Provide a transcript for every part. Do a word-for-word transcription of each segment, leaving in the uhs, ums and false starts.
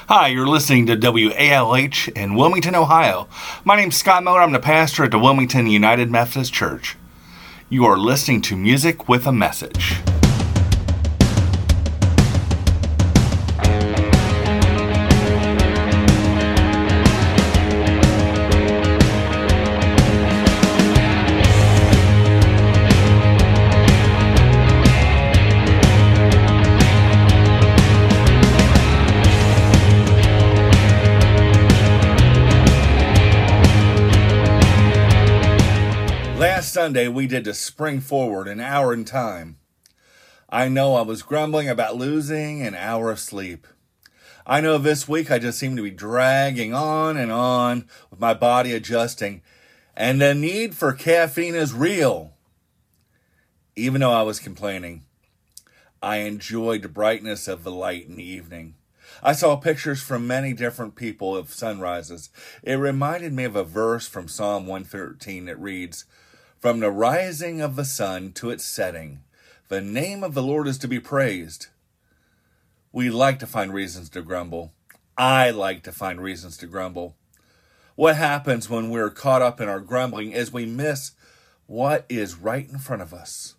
Hi, you're listening to W A L H in Wilmington, Ohio. My name's Scott Miller. I'm the pastor at the Wilmington United Methodist Church. You are listening to Music with a Message. Last Sunday, we did to spring forward an hour in time. I know I was grumbling about losing an hour of sleep. I know this week I just seem to be dragging on and on with my body adjusting, and the need for caffeine is real. Even though I was complaining, I enjoyed the brightness of the light in the evening. I saw pictures from many different people of sunrises. It reminded me of a verse from Psalm one thirteen that reads, "From the rising of the sun to its setting, the name of the Lord is to be praised." We like to find reasons to grumble. I like to find reasons to grumble. What happens when we're caught up in our grumbling is we miss what is right in front of us.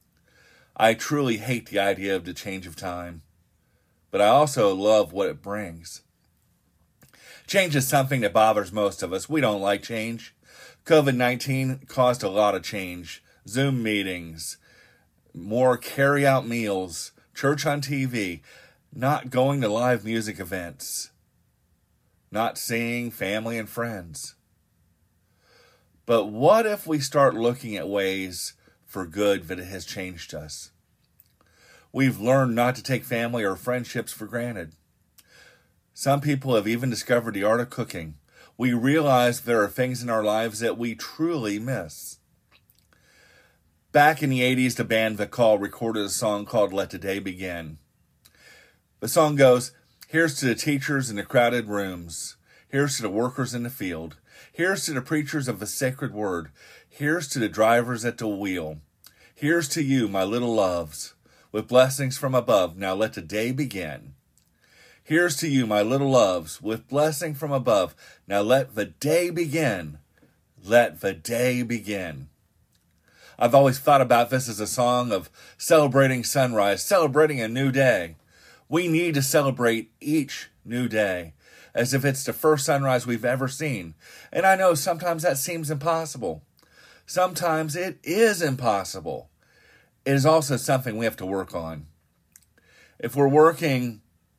I truly hate the idea of the change of time, but I also love what it brings. Change is something that bothers most of us. We don't like change. covid nineteen caused a lot of change. Zoom meetings, more carry-out meals, church on T V, not going to live music events, not seeing family and friends. But what if we start looking at ways for good that it has changed us? We've learned not to take family or friendships for granted. Some people have even discovered the art of cooking. We realize there are things in our lives that we truly miss. Back in the eighties, the band The Call recorded a song called Let the Day Begin. The song goes, "Here's to the teachers in the crowded rooms. Here's to the workers in the field. Here's to the preachers of the sacred word. Here's to the drivers at the wheel. Here's to you, my little loves, with blessings from above. Now let the day begin. Here's to you, my little loves, with blessing from above. Now let the day begin. Let the day begin." I've always thought about this as a song of celebrating sunrise, celebrating a new day. We need to celebrate each new day as if it's the first sunrise we've ever seen. And I know sometimes that seems impossible. Sometimes it is impossible. It is also something we have to work on. If we're working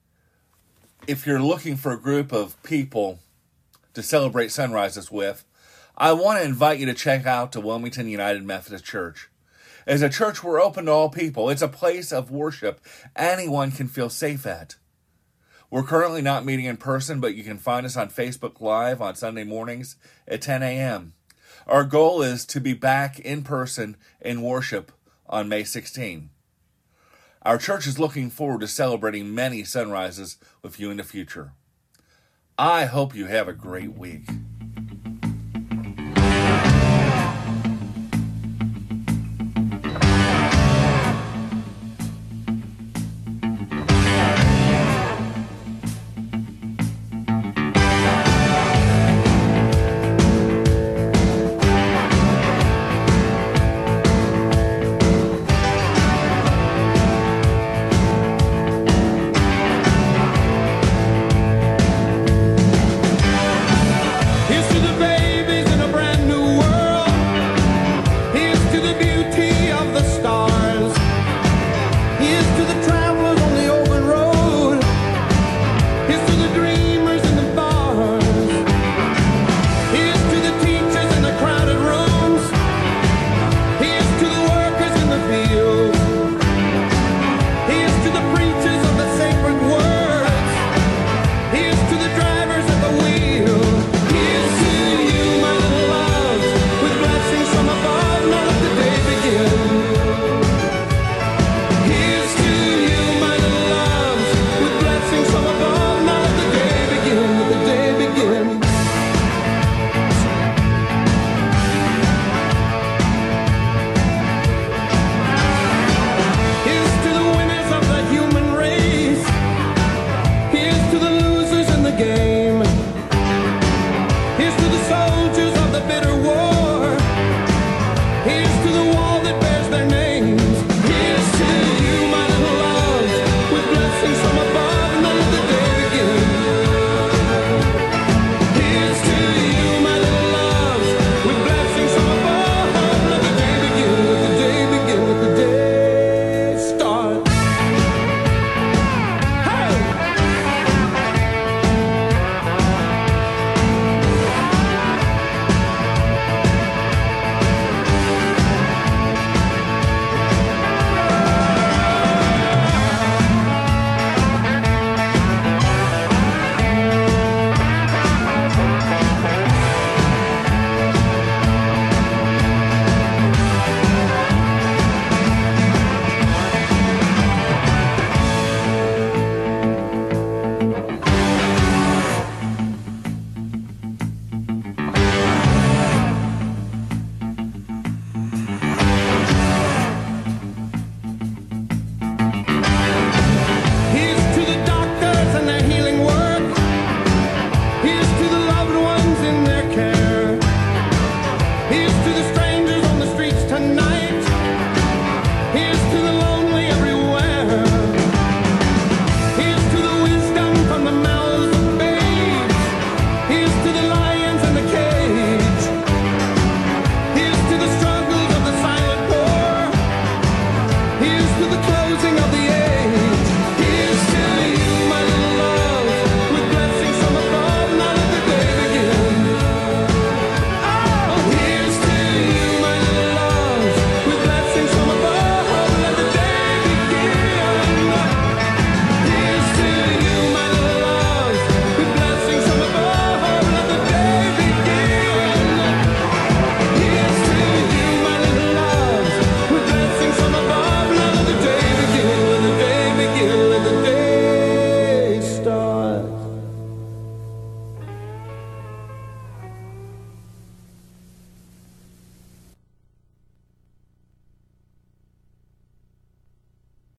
If you're looking for a group of people to celebrate sunrises with, I want to invite you to check out the Wilmington United Methodist Church. As a church, we're open to all people. It's a place of worship anyone can feel safe at. We're currently not meeting in person, but you can find us on Facebook Live on Sunday mornings at ten a.m. Our goal is to be back in person in worship on May sixteenth. Our church is looking forward to celebrating many sunrises with you in the future. I hope you have a great week.